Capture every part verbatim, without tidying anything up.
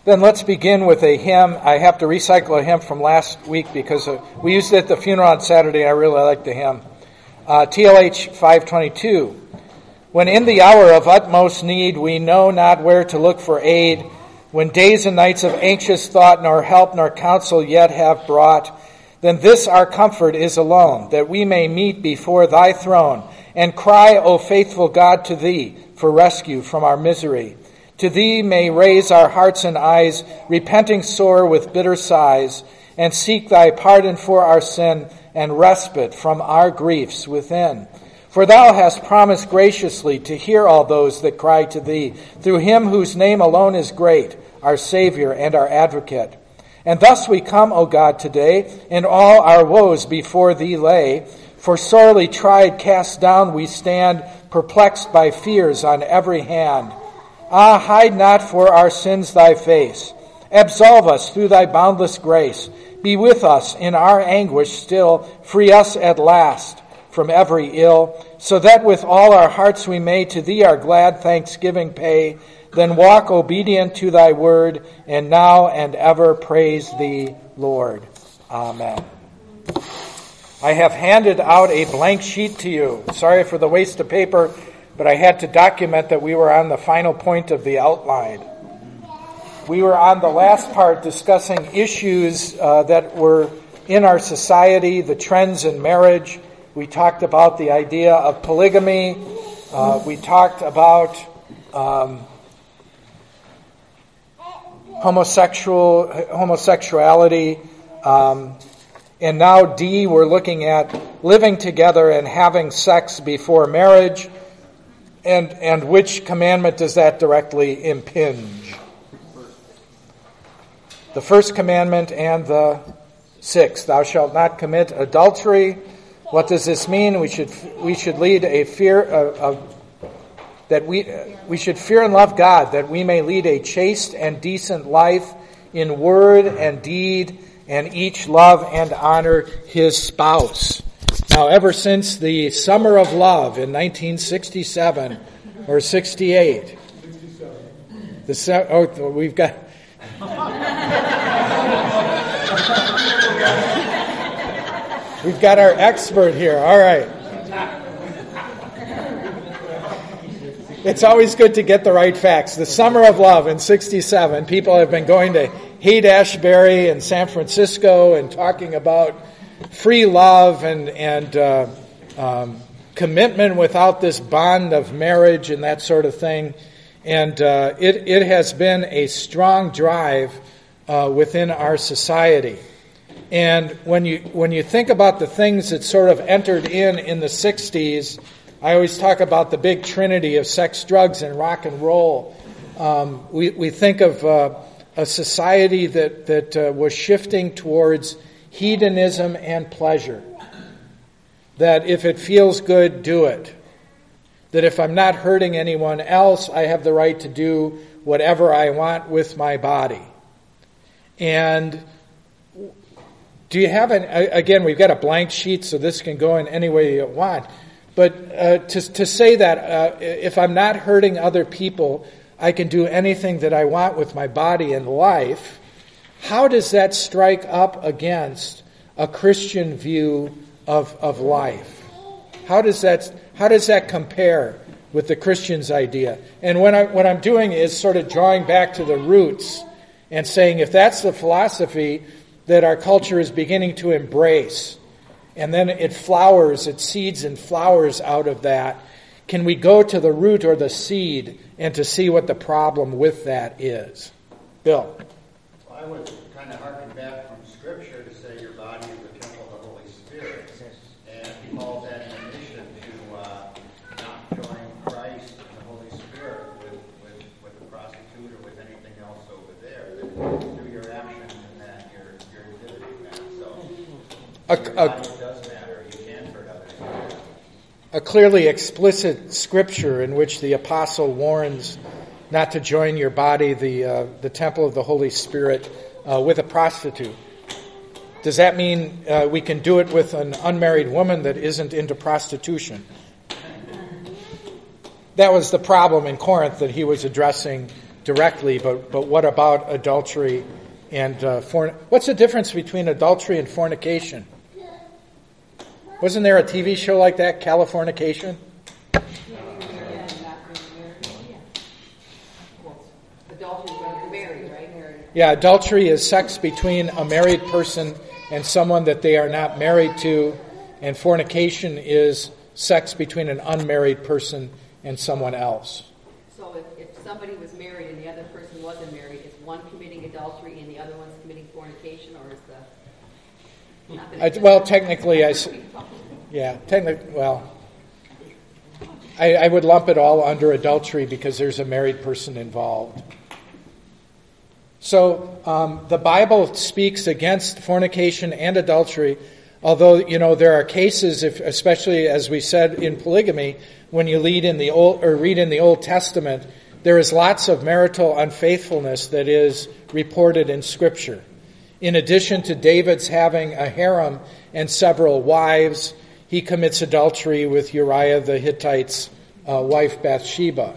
Then let's begin with a hymn. I have to recycle a hymn from last week because uh, we used it at the funeral on Saturday. I really like the hymn. Uh, T L H five twenty-two. When in the hour of utmost need we know not where to look for aid, when days and nights of anxious thought nor help nor counsel yet have brought, then this our comfort is alone, that we may meet before thy throne and cry, O faithful God, to thee for rescue from our misery. To thee may raise our hearts and eyes, repenting sore with bitter sighs, and seek thy pardon for our sin and respite from our griefs within. For thou hast promised graciously to hear all those that cry to thee, through him whose name alone is great, our Savior and our Advocate. And thus we come, O God, today, and all our woes before thee lay, for sorely tried, cast down we stand, perplexed by fears on every hand. Ah, hide not for our sins thy face. Absolve us through thy boundless grace. Be with us in our anguish still. Free us at last from every ill, so that with all our hearts we may to thee our glad thanksgiving pay. Then walk obedient to thy word, and now and ever praise thee, Lord. Amen. I have handed out a blank sheet to you. Sorry for the waste of paper, but I had to document that we were on the final point of the outline. We were on the last part discussing issues uh, that were in our society, the trends in marriage. We talked about the idea of polygamy. Uh, we talked about um, homosexual homosexuality. Um, and now D, we're looking at living together and having sex before marriage. And and which commandment does that directly impinge? The first commandment and the sixth. Thou shalt not commit adultery. What does this mean? We should we should lead a fear of, of that we we should fear and love God, that we may lead a chaste and decent life in word and deed, and each love and honor his spouse. Now, ever since the Summer of Love in nineteen sixty-seven or sixty-eight, the oh, we've got we've got our expert here. All right, it's always good to get the right facts. The Summer of Love in sixty-seven, people have been going to Haight-Ashbury and San Francisco and talking about free love and and uh, um, commitment without this bond of marriage and that sort of thing, and uh, it it has been a strong drive uh, within our society. And when you when you think about the things that sort of entered in in the sixties, I always talk about the big trinity of sex, drugs, and rock and roll. Um, we we think of uh, a society that that uh, was shifting towards hedonism and pleasure. That if it feels good, do it. That if I'm not hurting anyone else, I have the right to do whatever I want with my body. And do you have an, again, we've got a blank sheet, so this can go in any way you want. But uh, to, to say that uh, if I'm not hurting other people, I can do anything that I want with my body and life. How does that strike up against a Christian view of of life? How does that how does that compare with the Christian's idea? And when I what I'm doing is sort of drawing back to the roots and saying, if that's the philosophy that our culture is beginning to embrace, and then it flowers, it seeds and flowers out of that, can we go to the root or the seed and to see what the problem with that is? Bill. I would kind of harken back from Scripture to say your body is the temple of the Holy Spirit. And he calls that in addition to uh, not join Christ and the Holy Spirit with, with, with a prostitute or with anything else over there. That through your actions in that, you're, you're exhibiting that. So a, your a, body does matter. You can hurt others. A clearly explicit Scripture in which the apostle warns not to join your body, the uh, the temple of the Holy Spirit, uh, with a prostitute. Does that mean uh, we can do it with an unmarried woman that isn't into prostitution? That was the problem in Corinth that he was addressing directly, but, but what about adultery and uh, forn- what's the difference between adultery and fornication? Wasn't there a T V show like that, Californication? Yeah, adultery is sex between a married person and someone that they are not married to, and fornication is sex between an unmarried person and someone else. So if, if somebody was married and the other person wasn't married, is one committing adultery and the other one's committing fornication, or is the... Not that I, well, technically, I... Yeah, technically, well... I, I would lump it all under adultery because there's a married person involved. So um, the Bible speaks against fornication and adultery, although, you know, there are cases, if, especially as we said in polygamy, when you lead in the old or read in the Old Testament, there is lots of marital unfaithfulness that is reported in Scripture. In addition to David's having a harem and several wives, he commits adultery with Uriah the Hittite's uh, wife Bathsheba.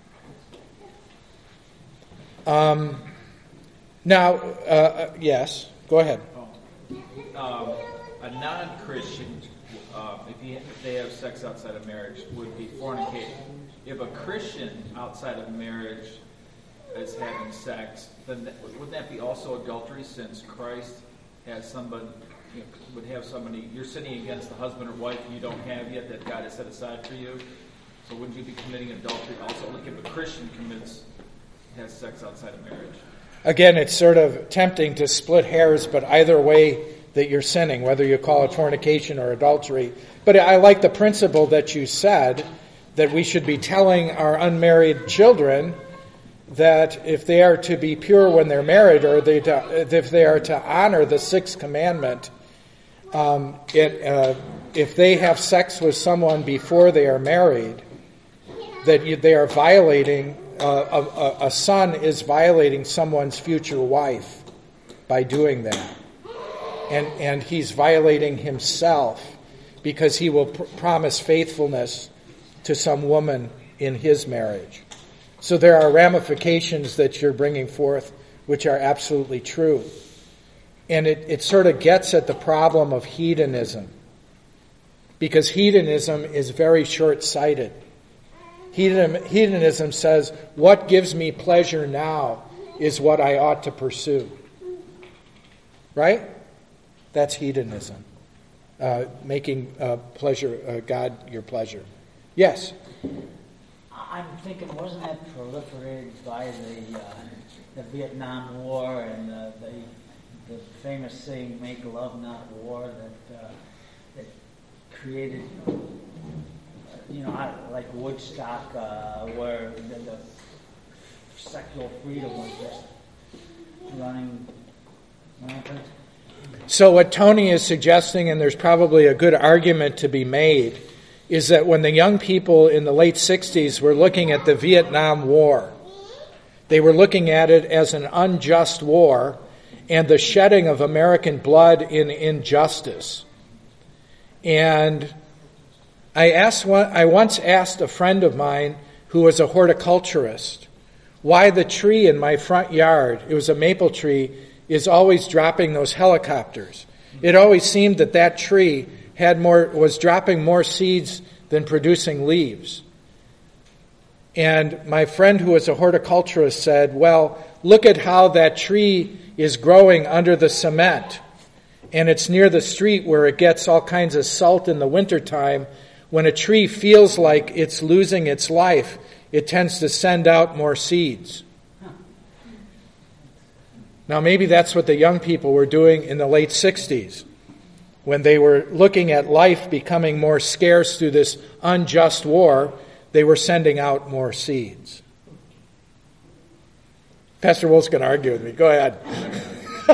Um. Now, uh, yes, go ahead. Um, a non-Christian, uh, if, he, if they have sex outside of marriage, would be fornicating. If a Christian outside of marriage is having sex, then that, wouldn't that be also adultery? Since Christ has somebody, you know, would have somebody, you're sinning against the husband or wife you don't have yet that God has set aside for you. So wouldn't you be committing adultery also? Like if a Christian commits, has sex outside of marriage? Again, it's sort of tempting to split hairs, but either way that you're sinning, whether you call it fornication or adultery. But I like the principle that you said, that we should be telling our unmarried children that if they are to be pure when they're married, or they to, if they are to honor the sixth commandment, um, it, uh, if they have sex with someone before they are married, that you, they are violating Uh, a, a son is violating someone's future wife by doing that. And and he's violating himself because he will pr- promise faithfulness to some woman in his marriage. So there are ramifications that you're bringing forth which are absolutely true. And it, it sort of gets at the problem of hedonism. Because hedonism is very short-sighted. Hedonism says, what gives me pleasure now is what I ought to pursue. Right? That's hedonism. Uh, making uh, pleasure, uh, God your pleasure. Yes? I'm thinking, wasn't that proliferated by the uh, the Vietnam War and uh, the, the famous saying, make love not war, that, uh, that created... You know, like Woodstock, uh, where the, the sexual freedom was just running rampant. So what Tony is suggesting, and there's probably a good argument to be made, is that when the young people in the late sixties were looking at the Vietnam War, they were looking at it as an unjust war and the shedding of American blood in injustice. And I asked one, I once asked a friend of mine who was a horticulturist why the tree in my front yard, it was a maple tree, is always dropping those helicopters. It always seemed that that tree had more, was dropping more seeds than producing leaves. And my friend who was a horticulturist said, well, look at how that tree is growing under the cement. And it's near the street where it gets all kinds of salt in the wintertime. When a tree feels like it's losing its life, it tends to send out more seeds. Now, maybe that's what the young people were doing in the late sixties, when they were looking at life becoming more scarce through this unjust war. They were sending out more seeds. Pastor Wolf's going to argue with me. Go ahead. uh,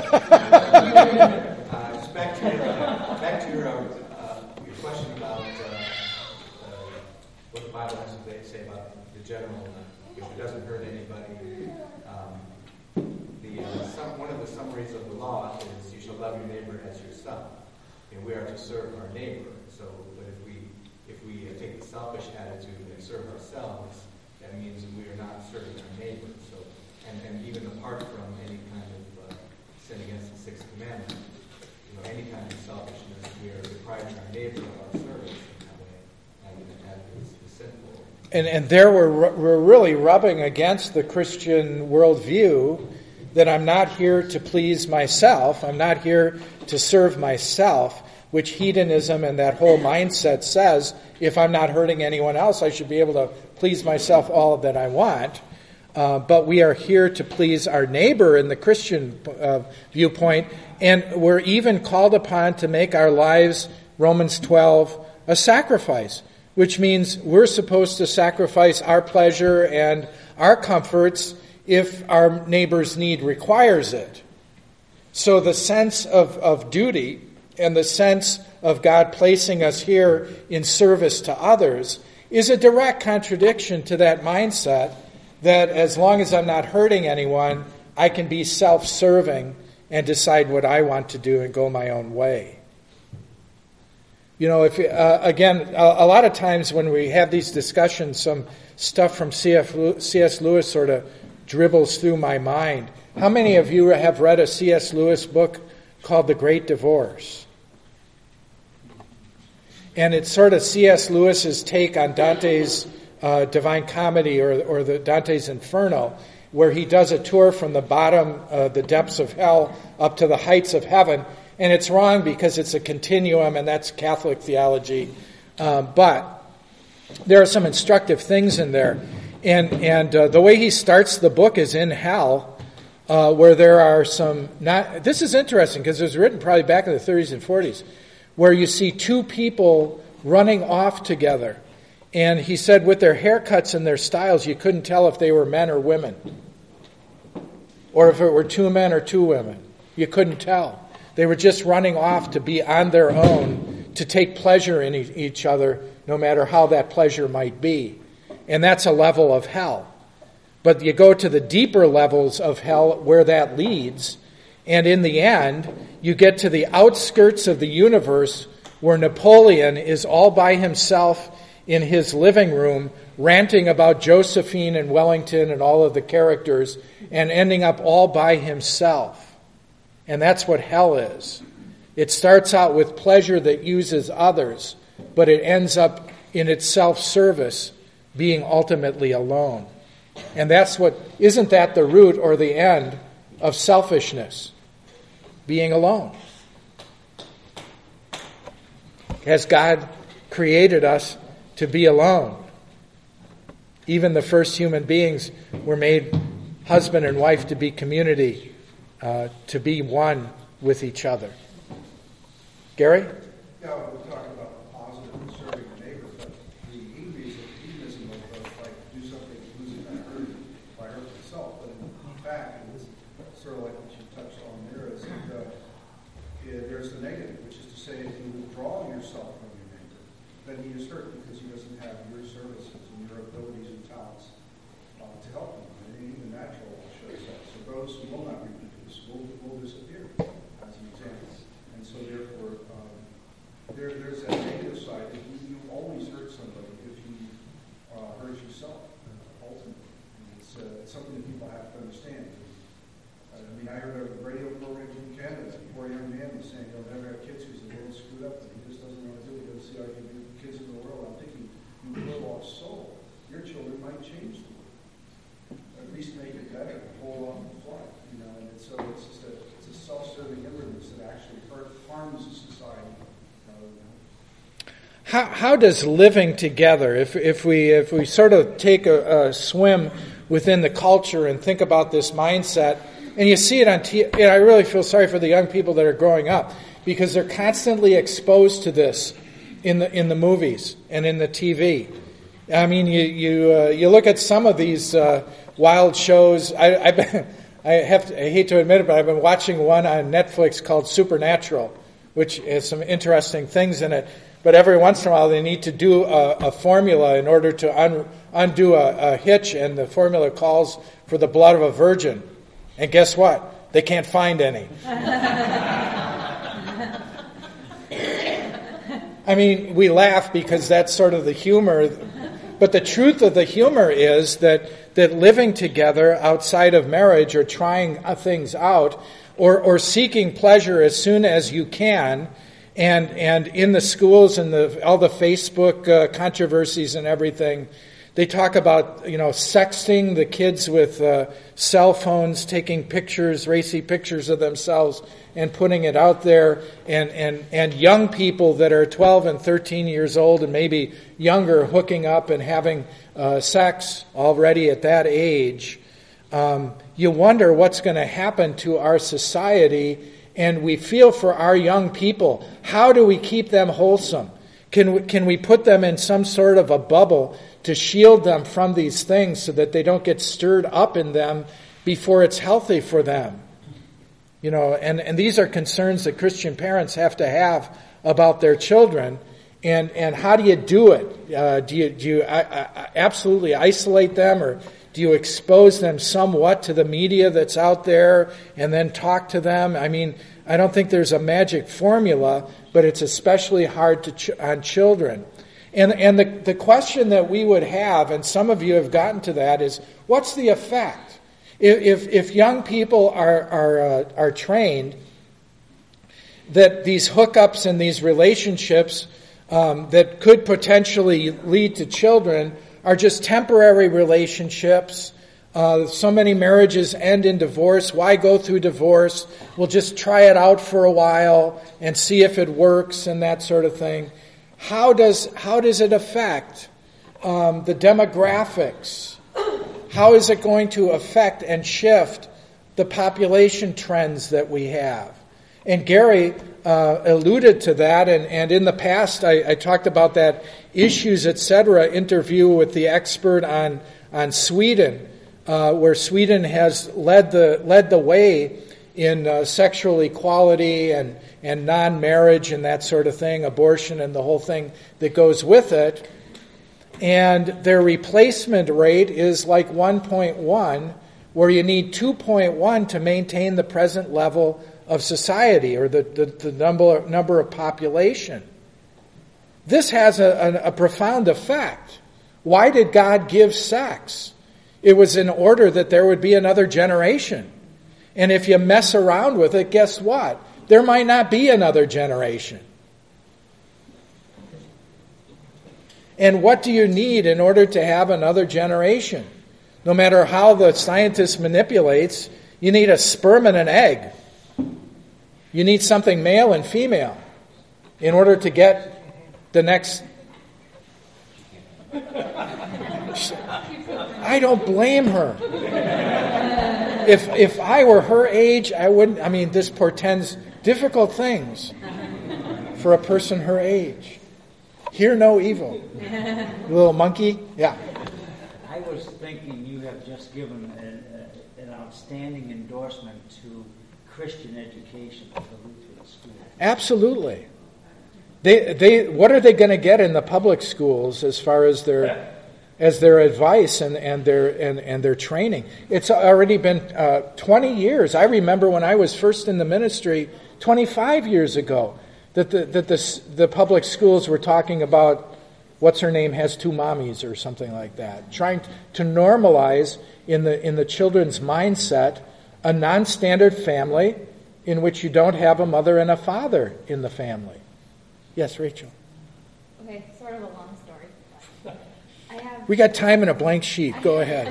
back to your, uh, back to your, uh, your question about uh, uh, what the Bible has to say about the general, uh, if it doesn't hurt anybody. Um, the uh, some, one of the summaries of the law is you shall love your neighbor as yourself, and we are to serve our neighbor. So, but if we if we uh, take the selfish attitude and serve ourselves, that means we are not serving our neighbor. So, and, and even apart from any kind of uh, sin against the sixth commandment, you know, any kind of selfishness, we are depriving our neighbor of our service in that way, and that is, is sinful. And, and there we're, we're really rubbing against the Christian worldview that I'm not here to please myself, I'm not here to serve myself, which hedonism and that whole mindset says, if I'm not hurting anyone else, I should be able to please myself all that I want. Uh, but we are here to please our neighbor in the Christian uh, viewpoint, and we're even called upon to make our lives, Romans twelve, a sacrifice, which means we're supposed to sacrifice our pleasure and our comforts if our neighbor's need requires it. So the sense of, of duty and the sense of God placing us here in service to others is a direct contradiction to that mindset that as long as I'm not hurting anyone, I can be self-serving and decide what I want to do and go my own way. You know, if uh, again, a, a lot of times when we have these discussions, some stuff from C S Lewis sort of dribbles through my mind. How many of you have read a C S Lewis book called The Great Divorce? And it's sort of C S Lewis's take on Dante's uh, Divine Comedy or, or the Dante's Inferno, where he does a tour from the bottom, uh, the depths of hell, up to the heights of heaven. And it's wrong because it's a continuum, and that's Catholic theology. Uh, but there are some instructive things in there. And and uh, the way he starts the book is in hell, uh, where there are some... not. This is interesting because it was written probably back in the thirties and forties, where you see two people running off together. And he said with their haircuts and their styles, you couldn't tell if they were men or women. Or if it were two men or two women. You couldn't tell. They were just running off to be on their own, to take pleasure in e- each other, no matter how that pleasure might be. And that's a level of hell. But you go to the deeper levels of hell where that leads, and in the end, you get to the outskirts of the universe where Napoleon is all by himself in his living room, ranting about Josephine and Wellington and all of the characters, and ending up all by himself. And that's what hell is. It starts out with pleasure that uses others, but it ends up in its self-service being ultimately alone. And that's what, isn't that the root or the end of selfishness? Being alone. Has God created us to be alone? Even the first human beings were made husband and wife to be community, uh, to be one with each other. Gary? Yeah, we're talking about positive and serving the neighbor, but the hedonism, hedonism of, of like do something who's going to hurt by hurt itself. But in fact, and it's sort of like what you touched on there, is that uh, yeah, there's the negative, which is to say if you withdraw yourself from your neighbor, then he is hurt because he doesn't have your services and your abilities and talents uh, to help him. And even natural shows that. So those who will not reproduce will, will disappear, as an example. And so therefore, um, there, there's that negative side that you, you always hurt somebody if you uh, hurt yourself, ultimately. And it's, uh, it's something that people have to understand. I mean, I heard a radio program in Canada, a poor young man was saying he'll never have kids because he's a little screwed up and he just doesn't know what to do. He doesn't see how he can do kids in the world. I'm thinking, you will lost soul. Your children might change the world. At least make it better, hold on the fly. You know, and it's, so it's just a, it's a self-serving impotence that actually hurt, harms society. How, how does living together, if if we if we sort of take a, a swim within the culture and think about this mindset, and you see it on T V, I really feel sorry for the young people that are growing up because they're constantly exposed to this in the in the movies and in the T V. I mean, you you uh, you look at some of these uh, wild shows. I I've been, I have to, I hate to admit it, but I've been watching one on Netflix called Supernatural, which has some interesting things in it. But every once in a while, they need to do a, a formula in order to un, undo a, a hitch, and the formula calls for the blood of a virgin. And guess what? They can't find any. I mean, we laugh because that's sort of the humor But the truth of the humor is that, that living together outside of marriage or trying things out or, or seeking pleasure as soon as you can, and, and in the schools and the, all the Facebook uh, controversies and everything, they talk about, you know, sexting the kids with uh, cell phones, taking pictures, racy pictures of themselves and putting it out there, and, and, and young people that are twelve and thirteen years old and maybe younger hooking up and having uh, sex already at that age. Um, you wonder what's going to happen to our society, and we feel for our young people. How do we keep them wholesome? Can we, can we put them in some sort of a bubble to shield them from these things so that they don't get stirred up in them before it's healthy for them? You know, and, and these are concerns that Christian parents have to have about their children. And, and how do you do it? Uh, do you, do you I, I, absolutely isolate them, or do you expose them somewhat to the media that's out there and then talk to them? I mean, I don't think there's a magic formula, but it's especially hard to ch- on children. And, and the, the question that we would have, and some of you have gotten to that, is what's the effect? If, if young people are, are, uh, are trained that these hookups and these relationships um, that could potentially lead to children are just temporary relationships, uh, so many marriages end in divorce. Why go through divorce? We'll just try it out for a while and see if it works and that sort of thing. How does how does it affect um, the demographics? How is it going to affect and shift the population trends that we have? And Gary uh, alluded to that, and, and in the past I, I talked about that Issues, et cetera interview with the expert on, on Sweden, uh, where Sweden has led the led the way in uh, sexual equality and, and non-marriage and that sort of thing, abortion and the whole thing that goes with it. And their replacement rate is like one point one, where you need two point one to maintain the present level of society, or the, the, the number, number of population. This has a, a, a profound effect. Why did God give sex? It was in order that there would be another generation. And if you mess around with it, guess what? There might not be another generation. And what do you need in order to have another generation? No matter how the scientist manipulates, you need a sperm and an egg. You need something male and female in order to get the next. I don't blame her. If if I were her age, I wouldn't. I mean, this portends difficult things for a person her age. Hear no evil. You little monkey? Yeah. I was thinking you have just given an, uh, an outstanding endorsement to Christian education at the Lutheran school. Absolutely. They they what are they going to get in the public schools as far as their as their advice and, and their and, and their training? It's already been uh, twenty years. I remember when I was first in the ministry twenty-five years ago, that the that the the public schools were talking about what's her name has two mommies or something like that, trying to normalize in the in the children's mindset a non-standard family in which you don't have a mother and a father in the family. Yes, Rachel. Okay, sort of a long story. I have. We got time and a blank sheet. Go ahead.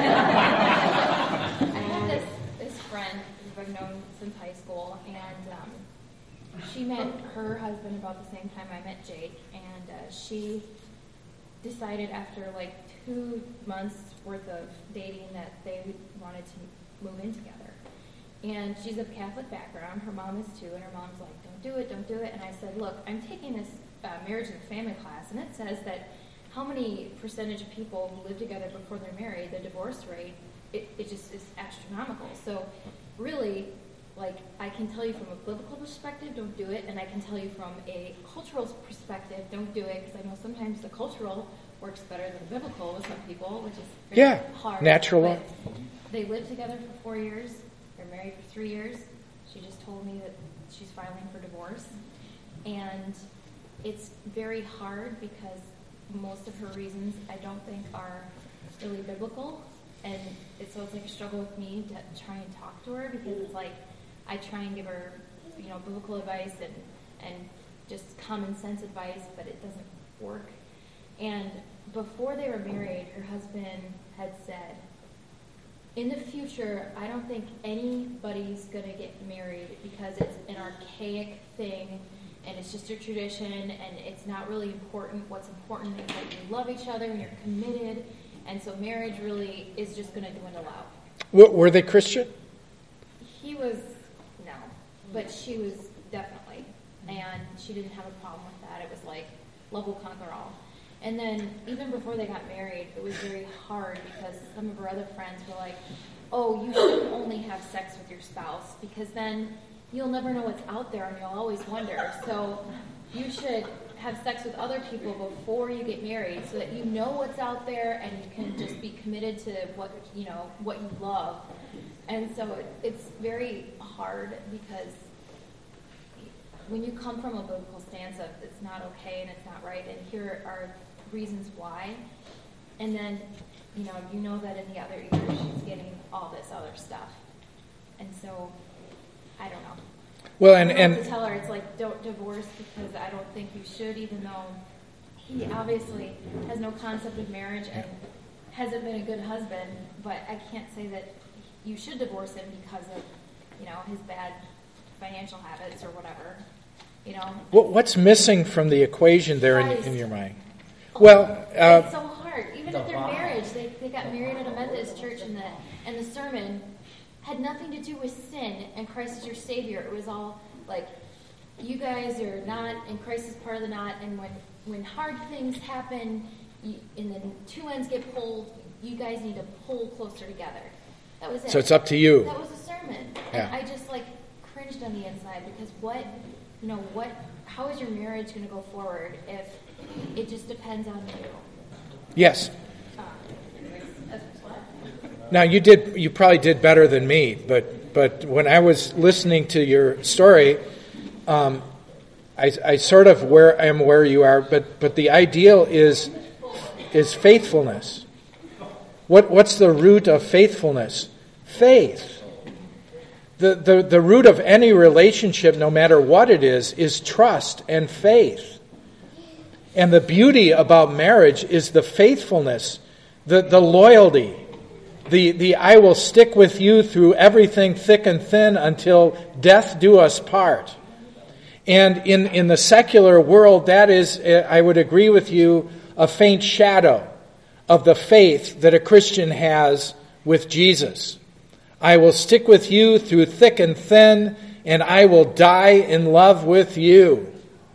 I have this this friend who I've known since high school, and um, she met her husband about the same time I met Jake, and uh, she decided after like two months worth of dating that they wanted to move in together. And she's of Catholic background. Her mom is too, and her mom's like, "Don't do it, don't do it." And I said, "Look, I'm taking this uh, marriage and family class, and it says that how many percentage of people who live together before they're married, the divorce rate, it, it just is astronomical. So really, like, I can tell you from a biblical perspective, don't do it, and I can tell you from a cultural perspective, don't do it, because I know sometimes the cultural works better than the biblical with some people, which is very yeah, hard. natural. But they lived together for four years. They're married for three years. She just told me that she's filing for divorce. And it's very hard because most of her reasons I don't think are really biblical. And it's, so it's like a struggle with me to try and talk to her, because it's like I try and give her, you know, biblical advice and, and just common sense advice, but it doesn't work. And before they were married, her husband had said, in the future, I don't think anybody's going to get married because it's an archaic thing and it's just a tradition and it's not really important. What's important is that you love each other and you're committed. And so marriage really is just going to dwindle out. W- were they Christian? He was, no. But she was definitely. And she didn't have a problem with that. It was like, love will conquer all. And then even before they got married, it was very hard because some of her other friends were like, oh, you shouldn't only have sex with your spouse because then you'll never know what's out there and you'll always wonder. So you should have sex with other people before you get married so that you know what's out there and you can just be committed to what, you know, what you love. And so it, it's very hard because when you come from a biblical stance of it's not okay and it's not right, and here are reasons why, and then, you know, you know that in the other ear she's getting all this other stuff. And so, I don't know. Well, and, I don't know and what to tell her, it's like, don't divorce because I don't think you should, even though he obviously has no concept of marriage and hasn't been a good husband, but I can't say that you should divorce him because of, you know, his bad financial habits or whatever. You know, what's missing from the equation there in, in your mind? Well, uh, it's so hard. Even at their marriage, they, they got married at a Methodist church, and the and the sermon had nothing to do with sin and Christ is your Savior. It was all like, you guys are not, and Christ is part of the knot. And when when hard things happen, you, and then two ends get pulled, you guys need to pull closer together. That was it. So it's up to you. That was a sermon, Yeah. and I just like cringed on the inside because what. You know, what? How is your marriage going to go forward if it just depends on you? Yes. Uh, that's what. Now you did. You probably did better than me, but but when I was listening to your story, um, I, I sort of where I am where you are. But but the ideal is is faithfulness. What what's the root of faithfulness? Faith. The, the, the root of any relationship, no matter what it is, is trust and faith. And the beauty about marriage is the faithfulness, the, the loyalty, the, the I will stick with you through everything thick and thin until death do us part. And in, in the secular world, that is, I would agree with you, a faint shadow of the faith that a Christian has with Jesus. I will stick with you through thick and thin, and I will die in love with you.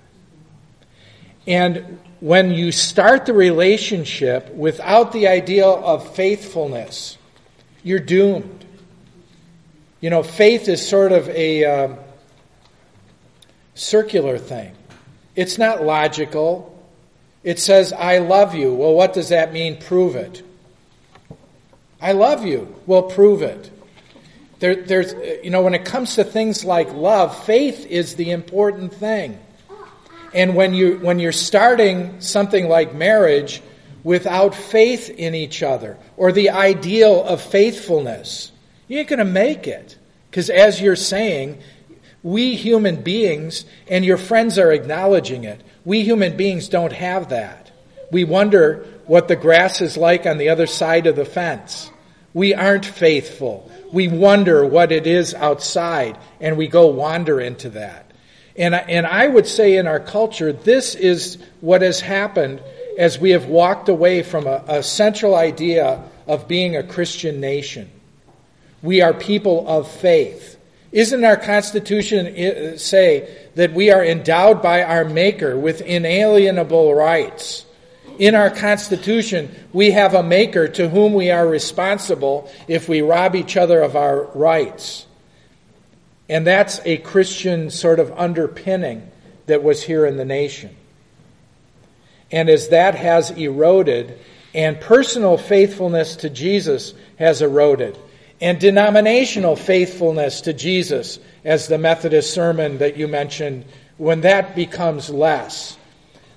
And when you start the relationship without the ideal of faithfulness, you're doomed. You know, faith is sort of a um, circular thing. It's not logical. It says, I love you. Well, what does that mean? Prove it. I love you. Well, prove it. There, there's, you know, when it comes to things like love, faith is the important thing. And when you when you're starting something like marriage without faith in each other or the ideal of faithfulness, you ain't going to make it. Because as you're saying, we human beings, and your friends are acknowledging it, we human beings don't have that. We wonder what the grass is like on the other side of the fence. We aren't faithful. We wonder what it is outside, and we go wander into that. And I, and I would say in our culture, this is what has happened as we have walked away from a, a central idea of being a Christian nation. We are people of faith. Isn't our Constitution say that we are endowed by our Maker with inalienable rights? In our Constitution, we have a Maker to whom we are responsible if we rob each other of our rights. And that's a Christian sort of underpinning that was here in the nation. And as that has eroded, and personal faithfulness to Jesus has eroded, and denominational faithfulness to Jesus, as the Methodist sermon that you mentioned, when that becomes less,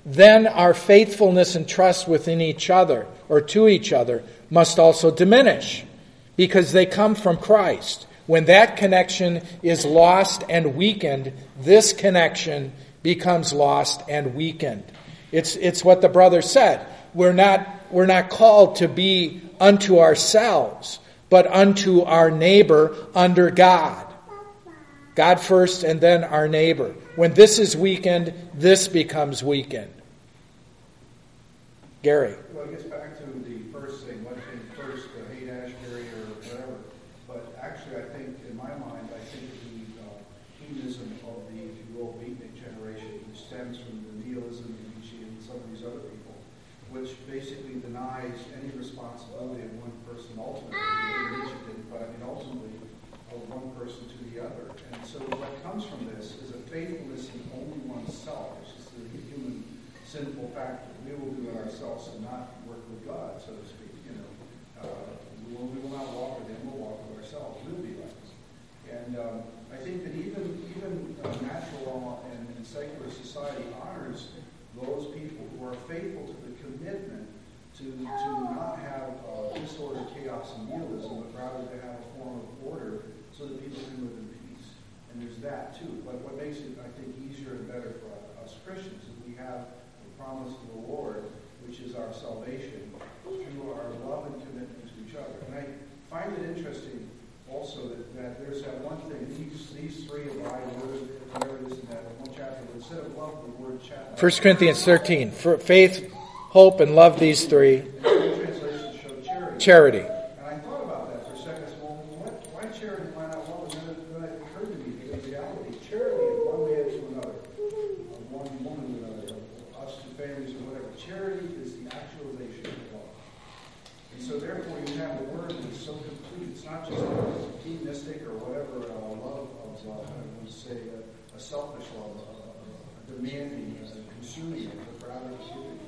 then our faithfulness and trust within each other, or to each other, must also diminish, because they come from Christ. When that connection is lost and weakened, this connection becomes lost and weakened. It's it's what the brother said. We're not we're not called to be unto ourselves, but unto our neighbor under God. God first and then our neighbor. When this is weakened, this becomes weakened. Gary. Well, it gets back to the first thing, what came first, the hate Ashbury or whatever. But actually, I think, in my mind, I think the uh, hedonism of the, if you will, beatnik generation, which stems from the nihilism of Nietzsche and some of these other people, which basically denies any responsibility of one person ultimately. Nietzsche didn't, but I mean ultimately of one person to the other. And so what comes from this is a faithfulness in only oneself, which is the human sinful factor. We will do it ourselves and not work with God, so to speak. You know, uh, we, will, we will not walk with Him. We'll walk with ourselves. We'll be like Him. And um, I think that even even uh, natural law and, and secular society honors those people who are faithful to the commitment to to not have uh, disorder, chaos, and nihilism, but rather to have a form of order so that people can live in peace. And there's that too. But what makes it, I think, easier and better for us Christians is we have promise of the Lord, which is our salvation, through our love and commitment to each other. And I find it interesting also that, that there's that one thing, these these three abide, whatever it is in that one chapter, but instead of love, the word chat. First Corinthians thirteen, for faith, hope, and love, these three. Translations show charity. Charity. And I thought about that for a second. I said, well, what, why charity, why not love? And then it, then it occurred to me, in reality, charity is one man to another, one woman to another, us to families or whatever. Charity is the actualization of love. And so therefore you have a word that is so complete. It's not just a hedonistic or whatever uh, love of, uh, I would say, a, a selfish love, a, a demanding, a consuming, but rather giving.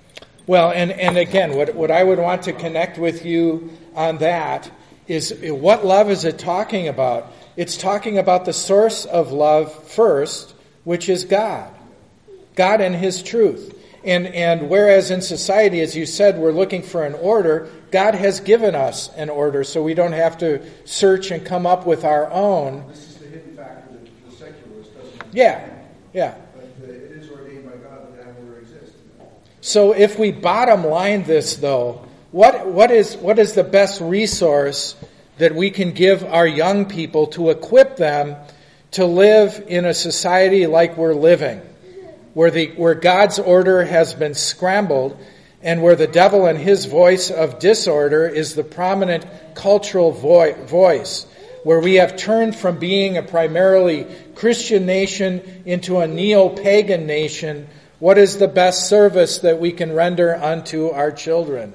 Well, and, and again, what, what I would want to connect with you on that is what love is it talking about? It's talking about the source of love first, which is God. God and His truth. And and whereas in society, as you said, we're looking for an order, God has given us an order, so we don't have to search and come up with our own. This is the hidden factor that the secularist doesn't. Yeah, yeah. But uh, it is ordained by God that that order exists. So if we bottom line this, though, what what is what is the best resource that we can give our young people to equip them to live in a society like we're living? Where the where God's order has been scrambled, and where the devil and his voice of disorder is the prominent cultural vo- voice, where we have turned from being a primarily Christian nation into a neo-pagan nation. What is the best service that we can render unto our children?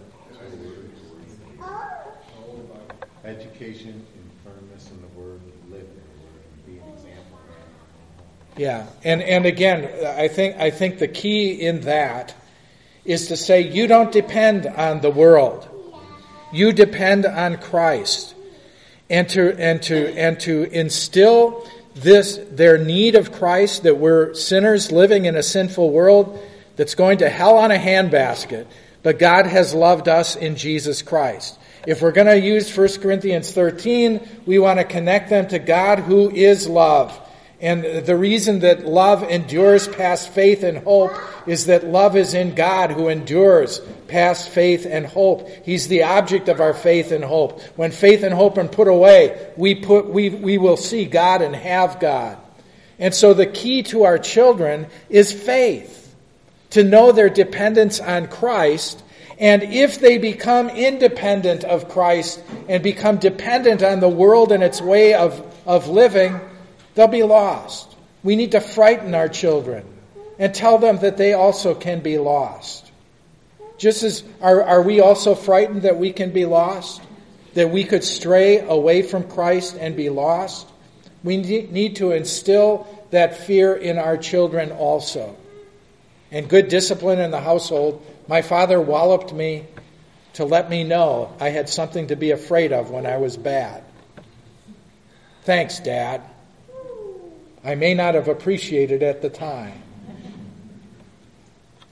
Education and firmness in the Word, live in the Word, and be an example. Yeah, and and again, I think I think the key in that is to say you don't depend on the world, you depend on Christ, and to and to and to instill this their need of Christ, that we're sinners living in a sinful world that's going to hell on a handbasket, but God has loved us in Jesus Christ. If we're going to use First Corinthians thirteen, we want to connect them to God who is love. And the reason that love endures past faith and hope is that love is in God who endures past faith and hope. He's the object of our faith and hope. When faith and hope are put away, we put we we will see God and have God. And so the key to our children is faith, to know their dependence on Christ. And if they become independent of Christ and become dependent on the world and its way of, of living, they'll be lost. We need to frighten our children and tell them that they also can be lost. Just as are, are we also frightened that we can be lost? That we could stray away from Christ and be lost? We need to instill that fear in our children also. And good discipline in the household. My father walloped me to let me know I had something to be afraid of when I was bad. Thanks, Dad. I may not have appreciated it at the time.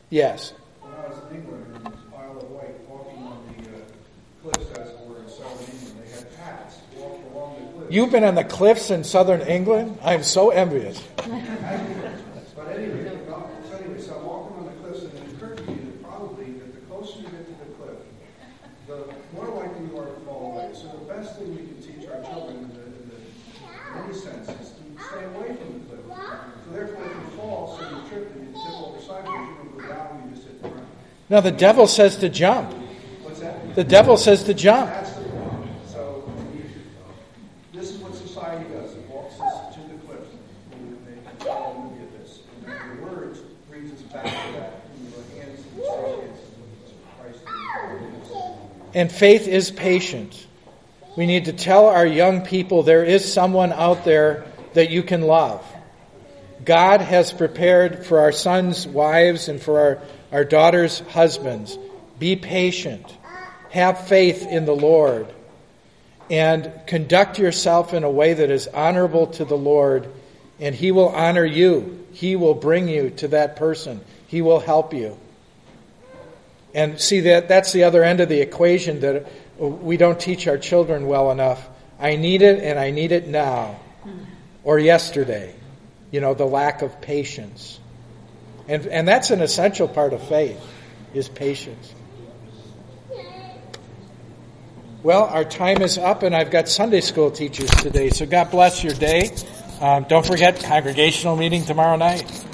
Yes. When I was in England, in the Isle of Wight, walking on the uh, cliffs as it were in southern England, they had paths walking along the cliffs. You've been on the cliffs in southern England? I'm so envious. But anyway, so anyway, so I'm walking on the cliffs, and it occurred to me that probably that the closer you get to the cliff, the more likely you are to fall away. So the best thing we can teach our children in, the, in, the, in any sense is to stay away from the cliff. So therefore, if you fall, so you trip and you tip over sideways, you don't go down, you just hit the ground. Now the devil says to jump. What's that? The devil says to jump. That's the point. So we, this is what society does. It walks us to the cliff. And they tell them to get this. And the word brings us back to that. In the hands of the hands of Christ. And faith is patient. We need to tell our young people there is someone out there that you can love. God has prepared for our sons' wives and for our, our daughters' husbands. Be patient. Have faith in the Lord. And conduct yourself in a way that is honorable to the Lord. And He will honor you. He will bring you to that person. He will help you. And see, that that's the other end of the equation that we don't teach our children well enough. I need it, and I need it now. Or yesterday. You know, the lack of patience. And and that's an essential part of faith, is patience. Well, our time is up, and I've got Sunday school teachers today, so God bless your day. Um, don't forget, congregational meeting tomorrow night.